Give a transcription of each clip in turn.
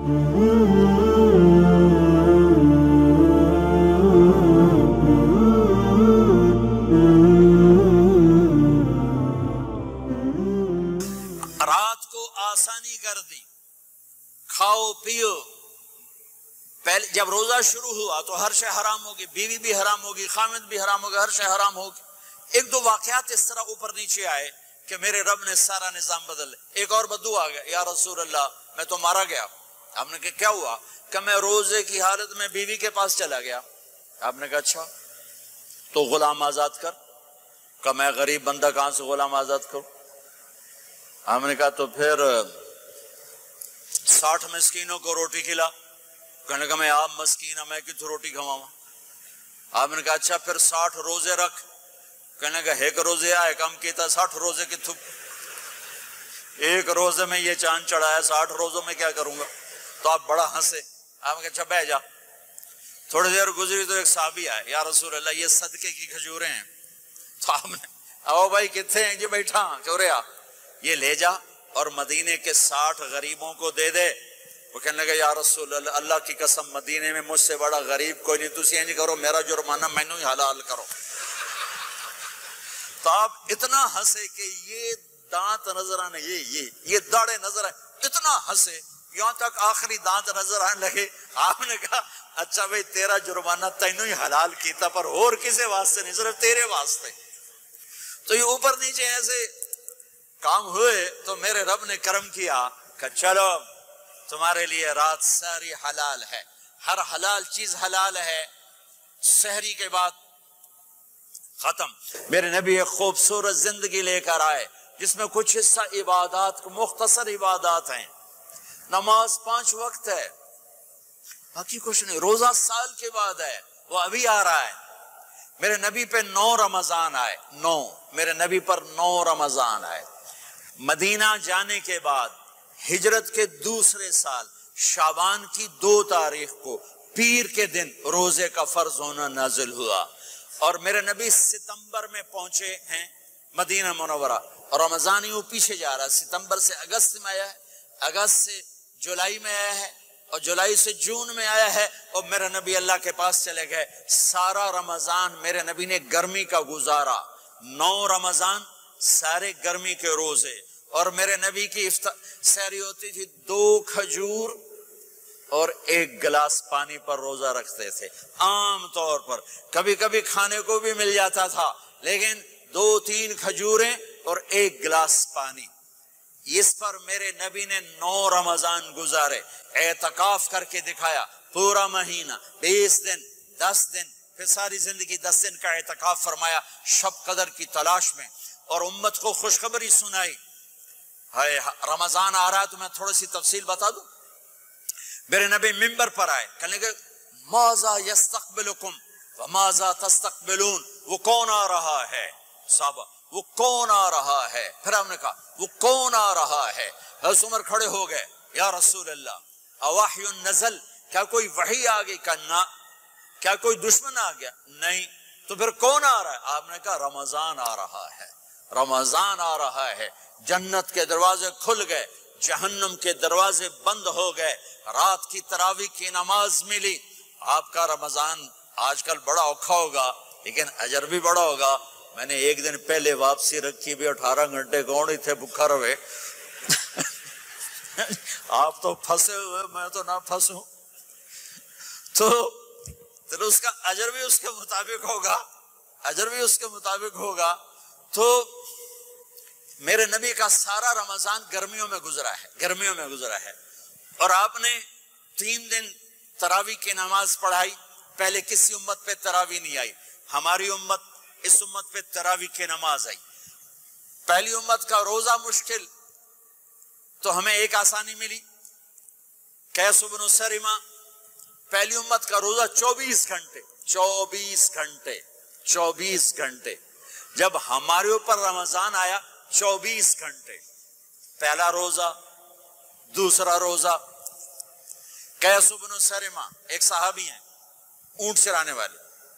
رات کو آسانی کر دی، کھاؤ پیو. پہلے جب روزہ شروع ہوا تو ہر شے حرام ہوگی، بیوی بھی حرام ہوگی، خامد بھی حرام ہوگا، ہر شے حرام ہوگی. ایک دو واقعات اس طرح اوپر نیچے آئے کہ میرے رب نے سارا نظام بدل. ایک اور بدو آ گیا، یا رسول اللہ میں تو مارا گیا. آپ نے کہا کیا ہوا؟ کہ میں روزے کی حالت میں بیوی کے پاس چلا گیا. آپ نے کہا اچھا تو غلام آزاد کر. کہ میں غریب بندہ کہاں سے غلام آزاد کروں؟ ہم نے کہا تو پھر 60 مسکینوں کو روٹی کھلا. کہنے لگا میں آپ مسکین ہوں، میں کتوں روٹی کھواؤں؟ آپ نے کہا اچھا پھر 60 روزے رکھ. کہنے لگا ایک روزے آئے کم کیتا، 60 روزے کتوں؟ ایک روزے میں یہ چاند چڑھایا، 60 روزوں میں کیا کروں گا؟ تو آپ بڑا ہنسے. آپ نے کہا اچھا بیٹھ جا. تھوڑی دیر گزری تو ایک صحابی آئے، یا رسول اللہ یہ صدقے کی کھجوریں ہیں. تو آپ نے او بھائی کتنے ہیں؟ جی بیٹھا چوریا، یہ لے جا اور مدینے کے 60 غریبوں کو دے دے. وہ کہنے لگا یا رسول اللہ اللہ کی قسم مدینے میں مجھ سے بڑا غریب کوئی نہیں، تسی یہ نہیں کرو میرا جرمانہ مینوں ہی حلال کرو. تو آپ اتنا ہنسے کہ یہ دانت نظر آنے، یہ داڑے نظر آئے، اتنا ہنسے یہاں تک آخری دانت نظر آنے لگے. آپ نے کہا اچھا بھائی تیرا جرمانہ تینوں ہی حلال کیتا پر اور کسی واسطے نہیں، صرف تیرے واسطے. تو یہ اوپر نیچے ایسے کام ہوئے تو میرے رب نے کرم کیا کہ چلو تمہارے لیے رات ساری حلال ہے، ہر حلال چیز حلال ہے. سحری کے بعد ختم. میرے نبی ایک خوبصورت زندگی لے کر آئے جس میں کچھ حصہ عبادات، مختصر عبادات ہیں. نماز 5 وقت ہے، باقی کچھ نہیں. روزہ سال کے بعد ہے، وہ ابھی آ رہا ہے. میرے نبی پہ 9 رمضان آئے، 9 میرے نبی پر 9 رمضان آئے. مدینہ جانے کے بعد ہجرت کے دوسرے سال شعبان کی 2 تاریخ کو پیر کے دن روزے کا فرض ہونا نازل ہوا. اور میرے نبی ستمبر میں پہنچے ہیں مدینہ منورہ، اور رمضان یوں پیچھے جا رہا ہے. ستمبر سے اگست میں آیا ہے، اگست سے جولائی میں آیا ہے، اور جولائی سے جون میں آیا ہے، اور میرے نبی اللہ کے پاس چلے گئے. سارا رمضان میرے نبی نے گرمی کا گزارا. 9 رمضان سارے گرمی کے روزے. اور میرے نبی کی سحری ہوتی تھی 2 کھجور اور 1 گلاس پانی پر روزہ رکھتے تھے عام طور پر. کبھی کبھی کھانے کو بھی مل جاتا تھا لیکن 2-3 کھجوریں اور 1 گلاس پانی. اس پر میرے نبی نے 9 رمضان گزارے. اعتکاف کر کے دکھایا، پورا مہینہ 20 دن 10 دن، پھر ساری زندگی 10 دن کا اعتکاف فرمایا شب قدر کی تلاش میں، اور امت کو خوشخبری سنائی. رمضان آ رہا ہے تو میں تھوڑی سی تفصیل بتا دوں. میرے نبی منبر پر آئے، کہنے لگے ماذا یستقبلکم وماذا تستقبلون. وہ کون آ رہا ہے؟ صحابہ وہ کون آ رہا ہے؟ پھر ہم نے کہا وہ کون آ رہا ہے؟ حضرت عمر کھڑے ہو گئے، یا رسول اللہ اوحی نزل، کیا کوئی وحی آ گئی؟ کہا نہ. کیا کوئی دشمن آ گیا؟ نہیں. تو پھر کون آ رہا ہے؟ آپ نے کہا رمضان آ رہا ہے، رمضان آ رہا ہے. جنت کے دروازے کھل گئے، جہنم کے دروازے بند ہو گئے. رات کی تراویح کی نماز ملی. آپ کا رمضان آج کل بڑا اوکھا ہوگا لیکن اجر بھی بڑا ہوگا. میں نے ایک دن پہلے واپسی رکھی بھی 18 گھنٹے کون ہی تھے بھوکا رہے. آپ تو پھنسے ہوئے، میں تو نہ پھنسوں. تو اس کا اجر بھی اس کے مطابق ہوگا، اجر بھی اس کے مطابق ہوگا. تو میرے نبی کا سارا رمضان گرمیوں میں گزرا ہے، گرمیوں میں گزرا ہے. اور آپ نے 3 دن تراویح کی نماز پڑھائی. پہلے کسی امت پہ تراویح نہیں آئی، ہماری امت اس امت پہ تراویح کی نماز آئی. پہلی امت کا روزہ مشکل، تو ہمیں ایک آسانی ملی. قیس بن سرمہ، پہلی امت کا روزہ 24 گھنٹے 24 گھنٹے 24 گھنٹے. جب ہمارے اوپر رمضان آیا 24 گھنٹے. پہلا روزہ، دوسرا روزہ. قیس بن سرمہ ایک صحابی ہیں، اونٹ چرانے والے.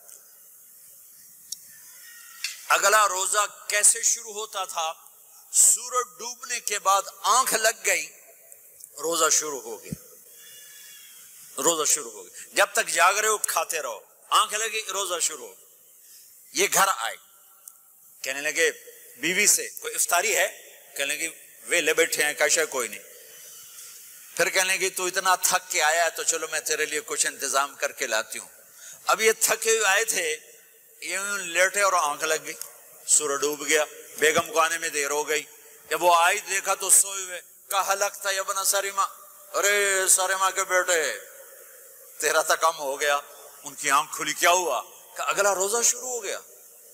اگلا روزہ کیسے شروع ہوتا تھا؟ سورج ڈوبنے کے بعد آنکھ لگ گئی، روزہ شروع ہو گیا. روزہ شروع ہو گیا، جب تک جاگ رہے ہو کھاتے رہو، آنکھ لگی روزہ شروع ہو۔ یہ گھر آئے، کہنے لگے بیوی سے کوئی افطاری ہے؟ کہنے لگے ویلے بیٹھے ہیں، کیسا کوئی نہیں۔ پھر کہنے لگے تو اتنا تھک کے آیا ہے تو چلو میں تیرے لیے کچھ انتظام کر کے لاتی ہوں۔ اب یہ تھکے ہوئے آئے تھے، یہ لیٹے اور آنکھ لگ گئی، سورج ڈوب گیا، بیگم کو آنے میں دیر ہو گئی۔ جب وہ آئی دیکھا تو سوئے ہوئے، کہا لگتا ہے ابن سریما، ارے سریما کے بیٹے تیرا تو کم ہو گیا۔ ان کی آنکھ کھلی، کیا ہوا؟ کہ اگلا روزہ شروع ہو گیا۔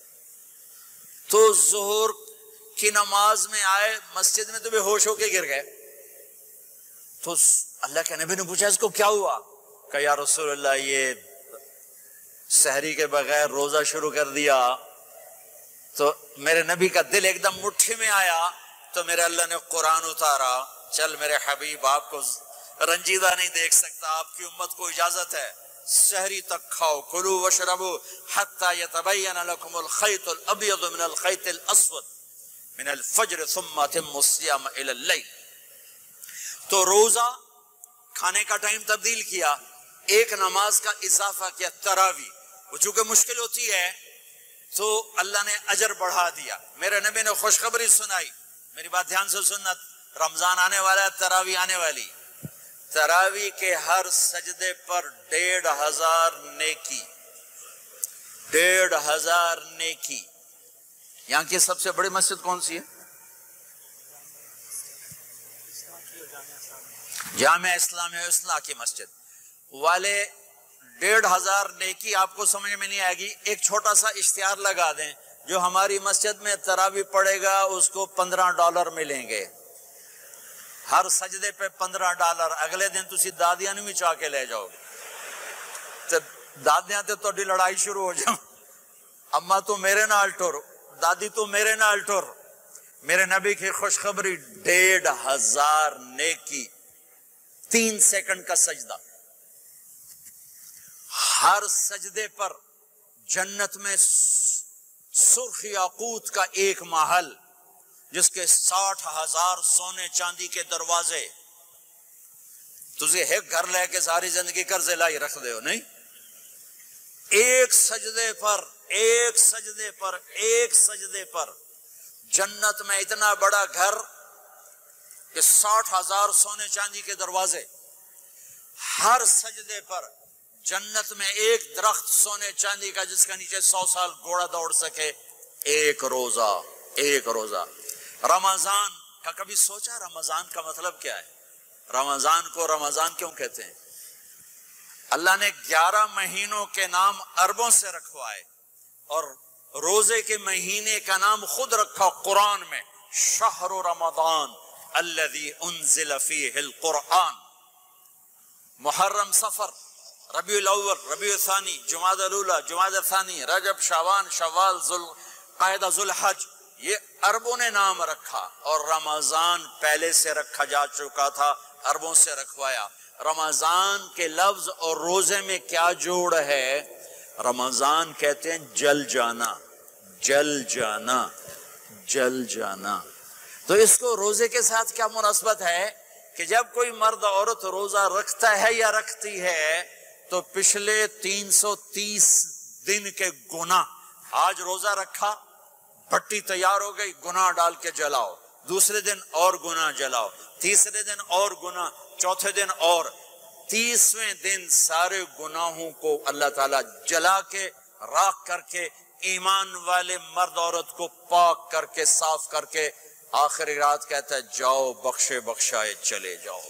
تو ظہر کی نماز میں آئے مسجد میں تو بے ہوش ہو کے گر گئے۔ تو اللہ کے نبی نے پوچھا اس کو کیا ہوا؟ کہ یا رسول اللہ یہ سحری کے بغیر روزہ شروع کر دیا۔ تو میرے نبی کا دل ایک دم مٹھی میں آیا، تو میرے اللہ نے قرآن اتارا، چل میرے حبیب آپ کو رنجیدہ نہیں دیکھ سکتا، آپ کی امت کو اجازت ہے سحری تک کھاؤ، کلوا واشربوا حتی یتبین لکم الخیط الابیض من الخیط الاسود من الفجر ثم اتموا الصیام الی اللیل۔ تو روزہ کھانے کا ٹائم تبدیل کیا، ایک نماز کا اضافہ کیا، تراویح، وہ چونکہ مشکل ہوتی ہے تو اللہ نے اجر بڑھا دیا۔ میرے نبی نے خوشخبری سنائی، میری بات دھیان سے سننا، رمضان آنے والا ہے، تراویح آنے والی، تراویح کے ہر سجدے پر 1500 نیکی، 1500 نیکی۔ یہاں کی سب سے بڑی مسجد کون سی ہے؟ جامع اسلامیہ اصلاح کی مسجد والے 1500 نیکی آپ کو سمجھ میں نہیں آئے گی۔ ایک چھوٹا سا اشتہار لگا دیں، جو ہماری مسجد میں تراویح پڑے گا اس کو $15 ملیں گے، ہر سجدے پہ $15۔ اگلے دن تسی دادیاں نہیں چاہ کے لے جاؤ گے، دادیاں تے تہاڈی لڑائی شروع ہو جاؤ، اما تو میرے نال ٹر، دادی تو میرے نال ٹر۔ میرے نبی کی خوشخبری، 1500 نیکی، 3 سیکنڈ کا سجدہ، ہر سجدے پر جنت میں سرخ یاقوت کا ایک محل جس کے 60,000 سونے چاندی کے دروازے۔ تجھے ایک گھر لے کے ساری زندگی قرضے لائی رکھ دے ہو نہیں، ایک سجدے پر، ایک سجدے پر، ایک سجدے پر جنت میں اتنا بڑا گھر کہ 60,000 سونے چاندی کے دروازے، ہر سجدے پر جنت میں ایک درخت سونے چاندی کا جس کا نیچے 100 سال گھوڑا دوڑ سکے، ایک روزہ، ایک روزہ۔ رمضان کا کبھی سوچا رمضان کا مطلب کیا ہے؟ رمضان کو رمضان کیوں کہتے ہیں؟ اللہ نے 11 مہینوں کے نام عربوں سے رکھوائے اور روزے کے مہینے کا نام خود رکھا قرآن میں، شہر رمضان الذی انزل فیہ القرآن۔ محرم، صفر، ربیع الاول، ربیع الثانی، جمادی الاولی، جمادی الثانی، رجب، شعبان، شوال، ذوالقعدہ، ذوالحج، یہ عربوں نے نام رکھا، اور رمضان پہلے سے رکھا جا چکا تھا، عربوں سے رکھوایا۔ رمضان کے لفظ اور روزے میں کیا جوڑ ہے؟ رمضان کہتے ہیں جل جانا، جل جانا، جل جانا۔ تو اس کو روزے کے ساتھ کیا مناسبت ہے کہ جب کوئی مرد عورت روزہ رکھتا ہے یا رکھتی ہے تو پچھلے 330 دن کے گناہ، آج روزہ رکھا، بھٹی تیار ہو گئی، گناہ ڈال کے جلاؤ، دوسرے دن اور گناہ جلاؤ، تیسرے دن اور گناہ، چوتھے دن اور، 30ویں دن سارے گناہوں کو اللہ تعالیٰ جلا کے، راکھ کر کے، ایمان والے مرد عورت کو پاک کر کے، صاف کر کے، آخری رات کہتا ہے جاؤ بخشے بخشائے چلے جاؤ،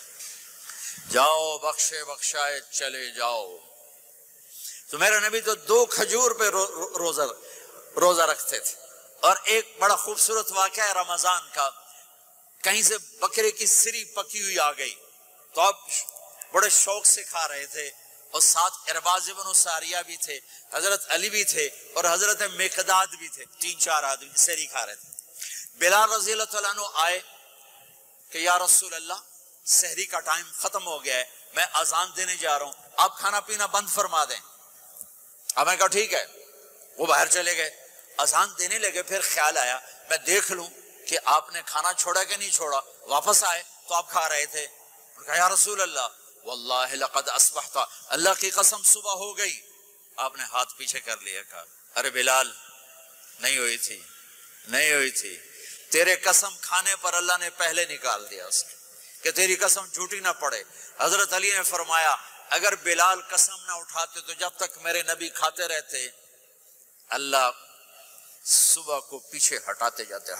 جاؤ بخشے بخشائے چلے جاؤ۔ تو میرے نبی تو 2 کھجور پہ روزہ رکھتے تھے۔ اور ایک بڑا خوبصورت واقعہ ہے رمضان کا، کہیں سے بکرے کی سری پکی ہوئی آ گئی تو آپ بڑے شوق سے کھا رہے تھے، اور ساتھ ارباز بن ساریہ بھی تھے، حضرت علی بھی تھے، اور حضرت مقداد بھی تھے، 3-4 آدمی سری کھا رہے تھے۔ بلال رضی اللہ تعالیٰ عنہ آئے کہ یا رسول اللہ سحری کا ٹائم ختم ہو گیا ہے، میں اذان دینے جا رہا ہوں، آپ کھانا پینا بند فرما دیں۔ اب میں کہا ٹھیک ہے، وہ باہر چلے گئے، اذان دینے لگے، پھر خیال آیا میں دیکھ لوں کہ آپ نے کھانا چھوڑا کہ نہیں چھوڑا، واپس آئے تو آپ کھا رہے تھے، کہا یا رسول اللہ واللہ لقد اصبحت، اللہ کی قسم صبح ہو گئی. آپ نے ہاتھ پیچھے کر لیا، کہا ارے بلال نہیں ہوئی تھی، نہیں ہوئی تھی، تیرے قسم کھانے پر اللہ نے پہلے نکال دیا اس کہ تیری قسم جھوٹی نہ پڑے. حضرت علی نے فرمایا اگر بلال قسم نہ اٹھاتے تو جب تک میرے نبی کھاتے رہتے اللہ صبح کو پیچھے ہٹاتے جاتے.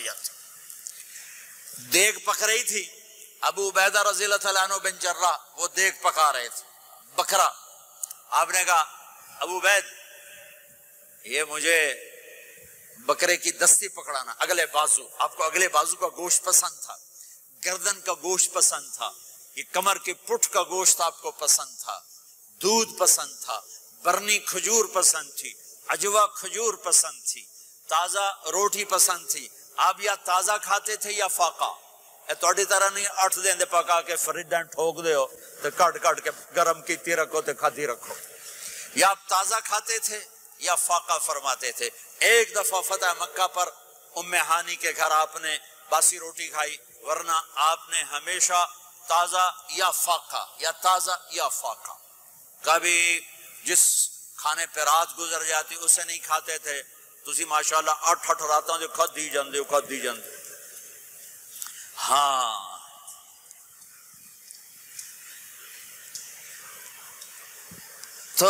دیگ پک رہی تھی، ابو عبیدہ رضی اللہ تعالیٰ عنہ بن جراح وہ دیگ پکا رہے تھے، بکرا. آپ نے کہا ابو عبید یہ مجھے بکرے کی دستی پکڑانا، اگلے بازو. آپ کو اگلے بازو کا گوشت پسند تھا، گردن کا گوشت پسند تھا، یہ کمر کی پٹھ کا گوشت آپ کو پسند تھا، دودھ پسند تھا، برنی کھجور پسند تھی، عجوا کھجور پسند تھی، تازہ روٹی پسند تھی. آپ یا تازہ کھاتے تھے یا فاقہ. توڑی طرح نہیں 8 دن پکا کے فریڈاں ٹھوک دے ہو تو کٹ کے گرم کیتی رکھو تو کھاتی رکھو. یا آپ تازہ کھاتے تھے یا فاقہ فرماتے تھے. ایک دفعہ فتح مکہ پر ام ہانی کے گھر آپ نے باسی روٹی کھائی، ورنہ آپ نے ہمیشہ تازہ یا فاقہ یا تازہ یا فاقہ. کبھی جس کھانے پہ رات گزر جاتی اسے نہیں کھاتے تھے. تسی ماشاءاللہ 8 راتاں جو کھدی جاندے. ہاں تو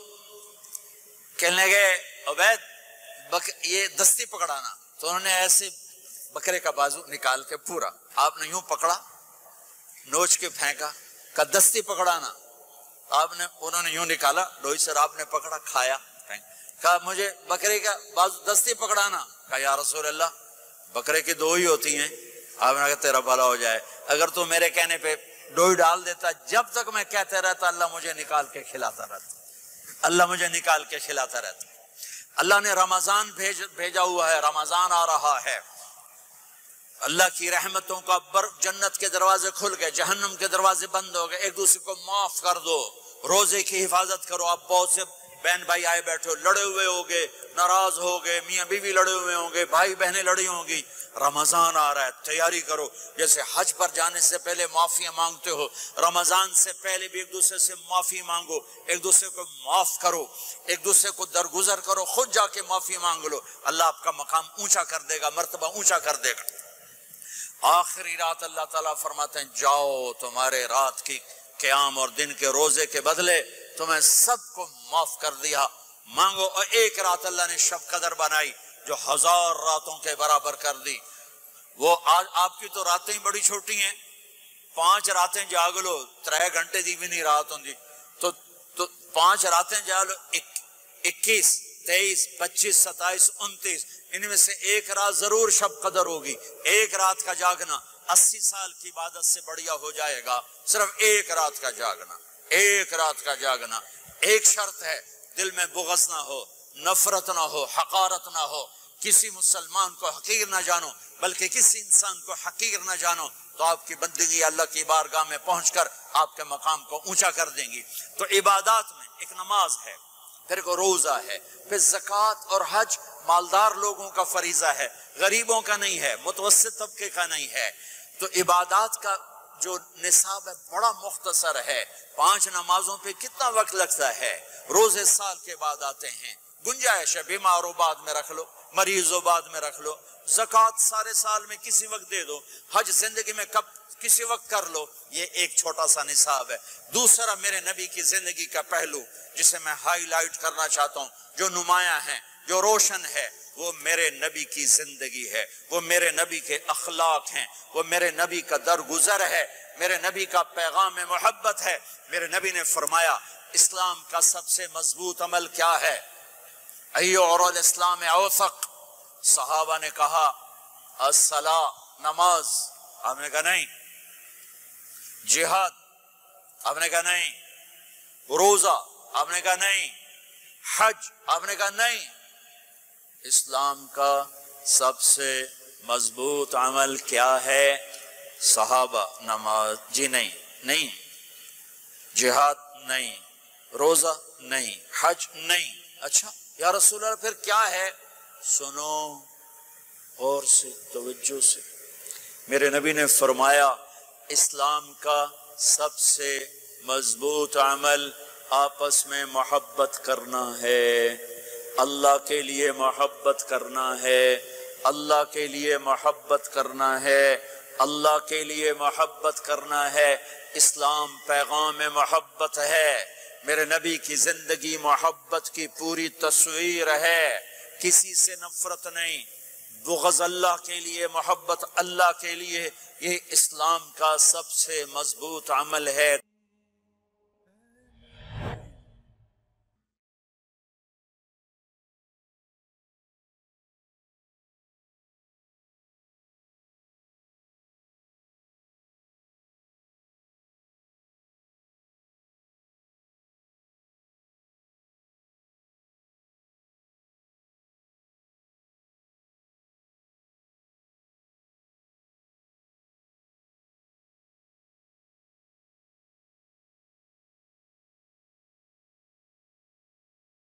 کہنے لگے عبید یہ دستی پکڑانا. تو انہوں نے ایسے بکرے کا بازو نکال کے پورا آپ نے یوں پکڑا، نوچ کے پھینکا. کا دستی پکڑانا، انہوں نے یوں نکالا ڈوئی سر، آپ نے پکڑا کھایا. کہا مجھے بکرے کا بازو دستی پکڑانا. کہا یا رسول اللہ بکرے کی 2 ہی ہوتی ہیں. آپ نے کہا تیرا بھلا ہو جائے، اگر تو میرے کہنے پہ ڈوئی ڈال دیتا، جب تک میں کہتے رہتا اللہ مجھے نکال کے کھلاتا رہتا، اللہ مجھے نکال کے کھلاتا رہتا. اللہ نے رمضان بھیجا ہوا ہے، رمضان آ رہا ہے، اللہ کی رحمتوں کا جنت کے دروازے کھل گئے، جہنم کے دروازے بند ہو گئے. ایک دوسرے کو معاف کر دو، روزے کی حفاظت کرو. آپ بہت سے بہن بھائی آئے بیٹھے ہو، لڑے ہوئے ہوگے، ناراض ہوگے، میاں بیوی لڑے ہوئے ہوں گے، بھائی بہنیں لڑی ہوں گی. رمضان آ رہا ہے، تیاری کرو. جیسے حج پر جانے سے پہلے معافیاں مانگتے ہو، رمضان سے پہلے بھی ایک دوسرے سے معافی مانگو، ایک دوسرے کو معاف کرو، ایک دوسرے کو درگزر کرو. خود جا کے معافی مانگ لو، اللہ آپ کا مقام اونچا کر دے گا، مرتبہ اونچا کر دے گا. آخری رات اللہ تعالیٰ فرماتے ہیں جاؤ، تمہارے رات کی قیام اور دن کے روزے کے بدلے تمہیں سب کو معاف کر دیا، مانگو. اور ایک رات اللہ نے شب قدر بنائی جو 1000 راتوں کے برابر کر دی. وہ آج آپ کی تو راتیں ہی بڑی چھوٹی ہیں، 5 راتیں جاگ لو 3 گھنٹے دی بھی نہیں رات ہوں. تو 5 راتیں جاگ لو، 21 23 25 27 29، ان میں سے ایک رات ضرور شب قدر ہوگی. ایک رات کا جاگنا 80 سال کی عبادت سے بڑھیا ہو جائے گا. صرف ایک رات کا جاگنا، ایک رات کا جاگنا. ایک شرط ہے، دل میں بغض نہ ہو، نفرت نہ ہو، حقارت نہ ہو. کسی مسلمان کو حقیر نہ جانو، بلکہ کسی انسان کو حقیر نہ جانو، تو آپ کی بندگی اللہ کی بارگاہ میں پہنچ کر آپ کے مقام کو اونچا کر دیں گی. تو عبادات میں ایک نماز ہے، پھر کو روزہ ہے، پھر زکوٰۃ اور حج مالدار لوگوں کا فریضہ ہے، غریبوں کا نہیں ہے، متوسط طبقے کا نہیں ہے. تو عبادات کا جو نصاب ہے بڑا مختصر ہے. 5 نمازوں پہ کتنا وقت لگتا ہے؟ روزے سال کے بعد آتے ہیں، گنجائش ہے، بیمار ہو بعد میں رکھ لو، مریض ہو بعد میں رکھ لو. زکوٰۃ سارے سال میں کسی وقت دے دو، حج زندگی میں کب کسی وقت کر لو. یہ ایک چھوٹا سا نصاب ہے. دوسرا میرے نبی کی زندگی کا پہلو جسے میں ہائی لائٹ کرنا چاہتا ہوں، جو نمایاں ہے، جو روشن ہے، وہ میرے نبی کی زندگی ہے، وہ میرے نبی کے اخلاق ہیں، وہ میرے نبی کا درگزر ہے، میرے نبی کا پیغام محبت ہے. میرے نبی نے فرمایا اسلام کا سب سے مضبوط عمل کیا ہے؟ ایو اور الاسلام اوثق. صحابہ نے کہا الصلاۃ، نماز. آپ نے کہا نہیں. جہاد؟ آپ نے کہا نہیں. روزہ؟ آپ نے کہا نہیں. حج؟ آپ نے کہا نہیں. اسلام کا سب سے مضبوط عمل کیا ہے؟ صحابہ نماز. جی نہیں. جہاد نہیں. روزہ نہیں. حج نہیں. اچھا یا رسول اللہ پھر کیا ہے؟ سنو غور سے، توجہ سے. میرے نبی نے فرمایا اسلام کا سب سے مضبوط عمل آپس میں محبت کرنا ہے، اللہ کے لیے محبت کرنا ہے، اللہ کے لیے محبت کرنا ہے، اللہ کے لیے محبت کرنا ہے۔ اسلام پیغام محبت ہے، میرے نبی کی زندگی محبت کی پوری تصویر ہے، کسی سے نفرت نہیں، بغض اللہ کے لیے، محبت اللہ کے لیے، یہ اسلام کا سب سے مضبوط عمل ہے۔